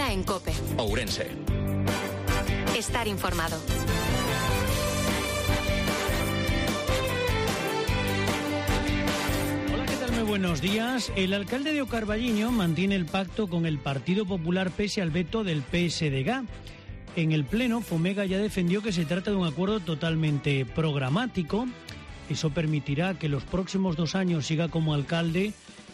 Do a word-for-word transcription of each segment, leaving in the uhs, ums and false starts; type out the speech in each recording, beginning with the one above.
Ahora en COPE. Ourense. Estar informado. Hola, ¿qué tal? Muy buenos días. El alcalde de Ocarballiño mantiene el pacto con el Partido Popular pese al veto del P S D G. En el Pleno, Fomega ya defendió que se trata de un acuerdo totalmente programático. Eso permitirá que los próximos dos años siga como alcalde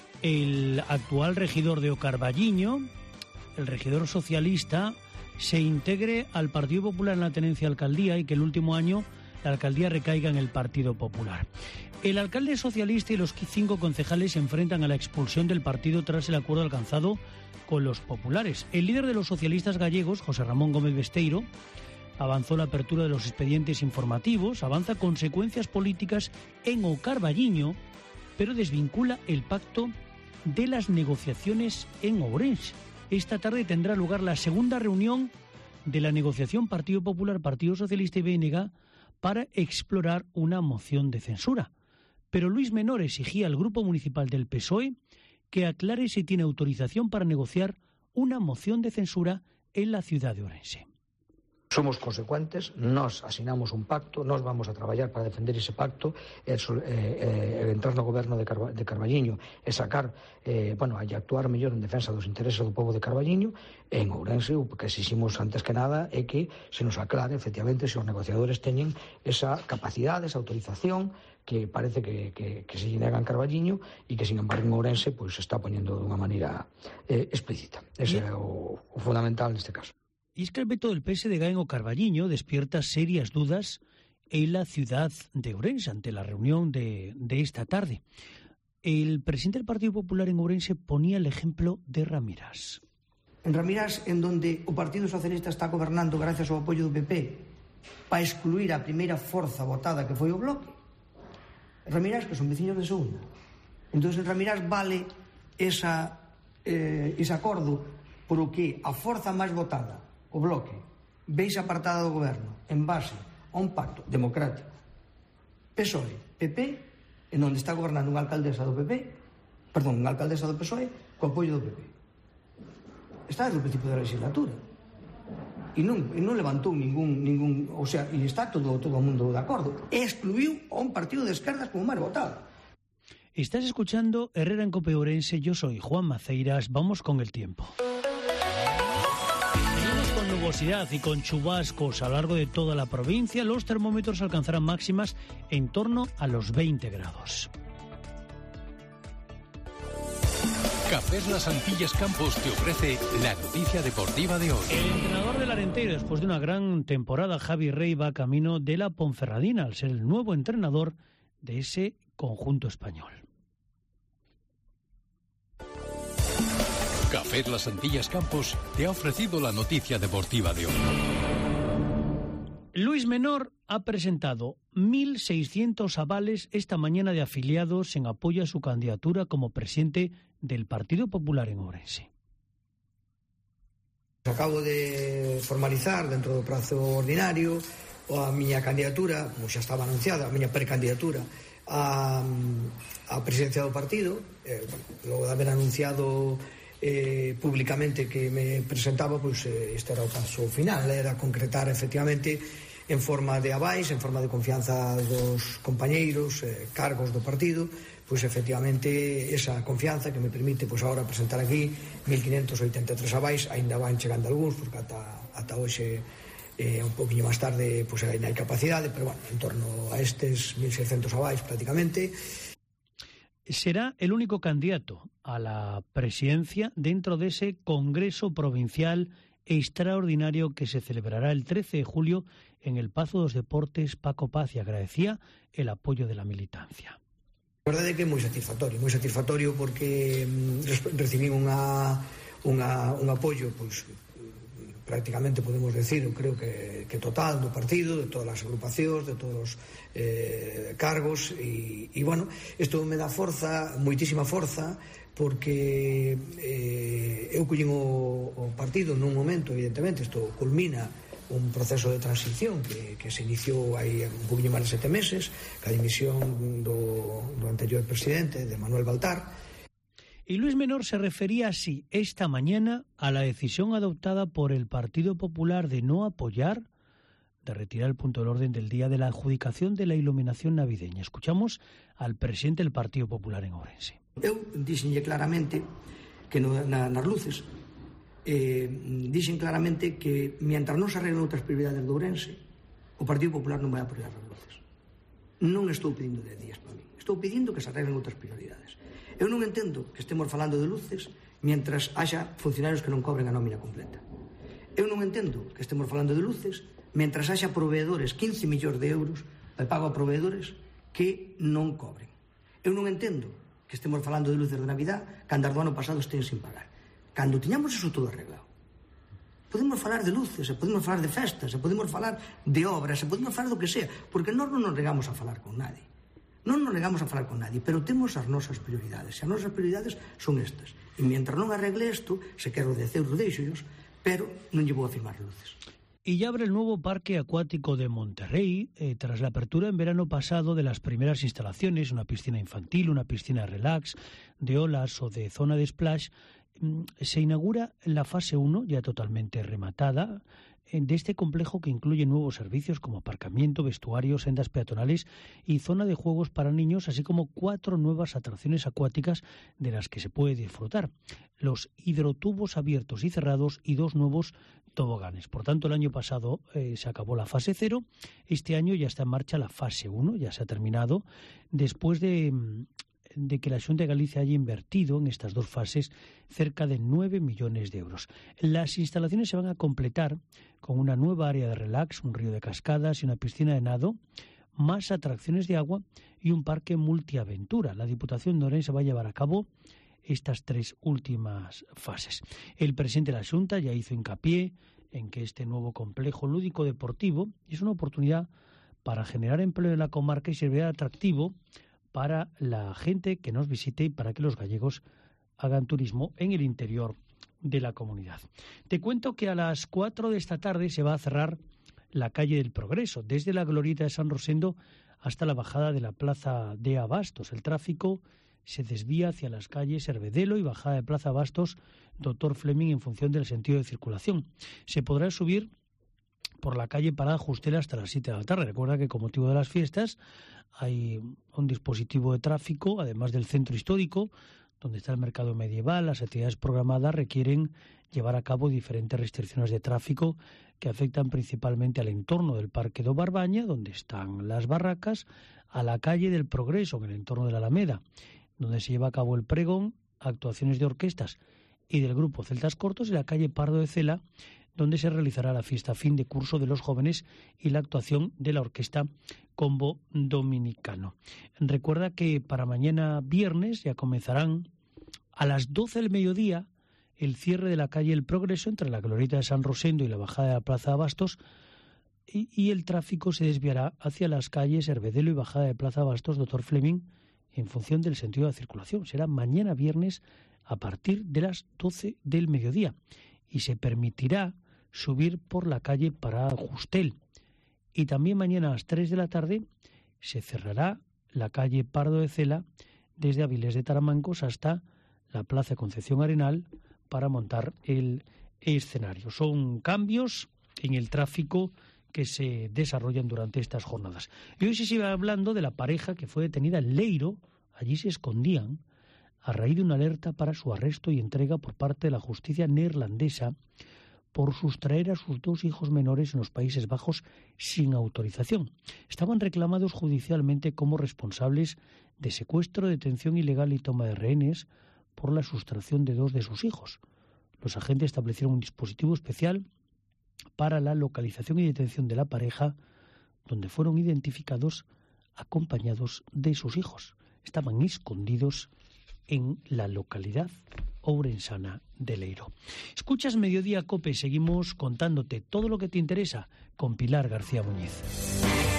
el actual regidor de Ocarballiño, el regidor socialista, se integre al Partido Popular en la tenencia de alcaldía y que el último año la alcaldía recaiga en el Partido Popular. El alcalde socialista y los cinco concejales se enfrentan a la expulsión del partido tras el acuerdo alcanzado con los populares. El líder de los socialistas gallegos, José Ramón Gómez Besteiro, avanzó la apertura de los expedientes informativos, avanza consecuencias políticas en Ocarballiño, pero desvincula el pacto de las negociaciones en Ourense. Esta tarde tendrá lugar la segunda reunión de la negociación Partido Popular, Partido Socialista y B N G para explorar una moción de censura. Pero Luis Menor exigía al grupo municipal del P S O E que aclare si tiene autorización para negociar una moción de censura en la ciudad de Ourense. Somos consecuentes, nos asinamos un pacto, nos vamos a traballar para defender ese pacto, el, eh, el entrar no goberno de, Carba, de Carballiño e sacar, eh, bueno, e actuar mellor en defensa dos intereses do povo de Carballiño. En Ourense, o que exiximos antes que nada é que se nos aclare, efectivamente, se os negociadores teñen esa capacidade, esa autorización, que parece que, que, que se lle nega en Carballiño e que, sin embargo, en Ourense pues, se está poñendo de unha maneira eh, explícita. Ese é o, o fundamental neste caso. Y es que el veto del P S D G en Ocarballiño despierta serias dudas en la ciudad de Ourense ante la reunión de, de esta tarde. El presidente del Partido Popular en Ourense ponía el ejemplo de Ramirás. En Ramirás, en donde o Partido Socialista está gobernando gracias ao apoio do P P para excluir a primeira forza votada que foi o Bloque, Ramirás, que son veciños de segunda. Entón, en Ramirás vale esa, eh, ese acordo por o que a forza máis votada, o Bloque, veis apartada do goberno en base a un pacto democrático P S O E, P P, en onde está gobernando unha alcaldesa do P P, perdón, unha alcaldesa do P S O E co apoio do P P. Está desde o principio da legislatura e non, e non levantou ningún, ningún, o sea, e está todo, todo o mundo de acordo, e excluiu a un partido de esquerdas como máis votado. Estás escuchando Herrera en Cope Ourense, yo soy Juan Maceiras, vamos con el tiempo. Con nubosidad y con chubascos a lo largo de toda la provincia, los termómetros alcanzarán máximas en torno a los veinte grados. Cafés Las Antillas Campos te ofrece la noticia deportiva de hoy. El entrenador del Arenteiro, después de una gran temporada, Javi Rey, va camino de la Ponferradina al ser el nuevo entrenador de ese conjunto español. Café Las Antillas Campos te ha ofrecido la noticia deportiva de hoy. Luis Menor ha presentado mil seiscientos avales esta mañana de afiliados en apoyo a su candidatura como presidente del Partido Popular en Ourense. Acabo de formalizar dentro do prazo ordinario a miña candidatura, como xa estaba anunciada, a miña precandidatura a, a presidencia do partido, eh, logo de haber anunciado Eh, públicamente que me presentaba, pois eh, este era o paso final, era concretar efectivamente en forma de avais, en forma de confianza dos compañeiros, eh, cargos do partido, pois efectivamente esa confianza que me permite pois agora presentar aquí mil quinhentos oitenta e tres avais, aínda van chegando algúns porque ata, ata hoxe eh, un poquinho máis tarde pois ainda hai capacidade, pero bueno, en torno a estes mil seiscentos avais prácticamente. Será el único candidato a la presidencia dentro de ese Congreso Provincial Extraordinario que se celebrará el trece de julio en el Pazo dos Deportes Paco Paz, y agradecía el apoyo de la militancia. A verdade é que é moi satisfactorio, moi satisfactorio porque recibín unha, unha, un apoio, pois, prácticamente podemos decir, eu creo que, que total do partido, de todas as agrupacións, de todos os eh, cargos, e, e bueno, isto me dá forza, moitísima forza, porque eh, eu collín o, o partido nun momento, evidentemente, isto culmina un proceso de transición que, que se iniciou hai un poquinho máis de sete meses, ca dimisión do, do anterior presidente, de Manuel Baltar. Y Luis Menor se refería así esta mañana a la decisión adoptada por el Partido Popular de no apoyar, de retirar el punto del orden del día de la adjudicación de la iluminación navideña. Escuchamos al presidente del Partido Popular en Ourense. Eu dixenlle claramente que no, na, nas luces eh, dixen claramente que mientras non se arreglen outras prioridades de Ourense, o Partido Popular non vai apoiar as luces. Non estou pedindo dez días para mí, estou pedindo que se arreglen outras prioridades. Eu non entendo que estemos falando de luces mientras haxa funcionarios que non cobren a nómina completa. Eu non entendo que estemos falando de luces mientras haxa proveedores, quince millóns de euros de pago a proveedores que non cobren. Eu non entendo que estemos falando de luces de Navidad cando do ano pasado estén sin pagar. Cando tiñamos eso todo arreglado. Podemos falar de luces, e podemos falar de festas, e podemos falar de obras, e podemos falar do que sea, porque nós non nos negamos a falar con nadie. Non nos negamos a falar con nadie, pero temos as nosas prioridades, e as nosas prioridades son estas. E mientras non arregle isto, se quero dez euros deixollos, pero non lle vou a firmar luces. Y ya abre el nuevo parque acuático de Monterrey, eh, tras la apertura en verano pasado de las primeras instalaciones, una piscina infantil, una piscina de relax, de olas o de zona de splash. Se inaugura la fase uno, ya totalmente rematada, de este complejo que incluye nuevos servicios como aparcamiento, vestuario, sendas peatonales y zona de juegos para niños, así como cuatro nuevas atracciones acuáticas de las que se puede disfrutar. Los hidrotubos abiertos y cerrados y dos nuevos toboganes. Por tanto, el año pasado eh, se acabó la fase cero, este año ya está en marcha la fase uno, ya se ha terminado, después de... de que la Xunta de Galicia haya invertido en estas dos fases cerca de nueve millones de euros. Las instalaciones se van a completar con una nueva área de relax, un río de cascadas y una piscina de nado, más atracciones de agua y un parque multiaventura. La Diputación de Ourense va a llevar a cabo estas tres últimas fases. El presidente de la Xunta ya hizo hincapié en que este nuevo complejo lúdico-deportivo es una oportunidad para generar empleo en la comarca y servirá de atractivo para la gente que nos visite y para que los gallegos hagan turismo en el interior de la comunidad. Te cuento que a las cuatro de esta tarde se va a cerrar la calle del Progreso, desde la glorieta de San Rosendo hasta la bajada de la plaza de Abastos. El tráfico se desvía hacia las calles Hervedelo y bajada de Plaza Abastos, Doctor Fleming, en función del sentido de circulación. Se podrá subir por la calle Parada Justela hasta las siete de la tarde. Recuerda que con motivo de las fiestas hay un dispositivo de tráfico, además del centro histórico, donde está el mercado medieval. Las actividades programadas requieren llevar a cabo diferentes restricciones de tráfico que afectan principalmente al entorno del Parque do Barbaña, donde están las barracas, a la calle del Progreso, en el entorno de la Alameda, donde se lleva a cabo el pregón, actuaciones de orquestas y del grupo Celtas Cortos, y la calle Pardo de Cela, donde se realizará la fiesta fin de curso de los jóvenes y la actuación de la orquesta Combo Dominicano. Recuerda que para mañana viernes ya comenzarán a las doce del mediodía el cierre de la calle El Progreso entre la glorieta de San Rosendo y la bajada de la Plaza Abastos, y, y el tráfico se desviará hacia las calles Hervedelo y bajada de Plaza Abastos, Doctor Fleming, en función del sentido de la circulación. Será mañana viernes a partir de las doce del mediodía y se permitirá subir por la calle Parada Justel. Y también mañana a las tres de la tarde se cerrará la calle Pardo de Cela desde Avilés de Taramancos hasta la Plaza Concepción Arenal para montar el escenario. Son cambios en el tráfico que se desarrollan durante estas jornadas. Y hoy se sigue hablando de la pareja que fue detenida en Leiro. Allí se escondían a raíz de una alerta para su arresto y entrega por parte de la justicia neerlandesa por sustraer a sus dos hijos menores en los Países Bajos sin autorización. Estaban reclamados judicialmente como responsables de secuestro, detención ilegal y toma de rehenes por la sustracción de dos de sus hijos. Los agentes establecieron un dispositivo especial para la localización y detención de la pareja, donde fueron identificados acompañados de sus hijos. Estaban escondidos en la localidad ourensana de Leiro. Escuchas Mediodía COPE, seguimos contándote todo lo que te interesa con Pilar García Muñiz.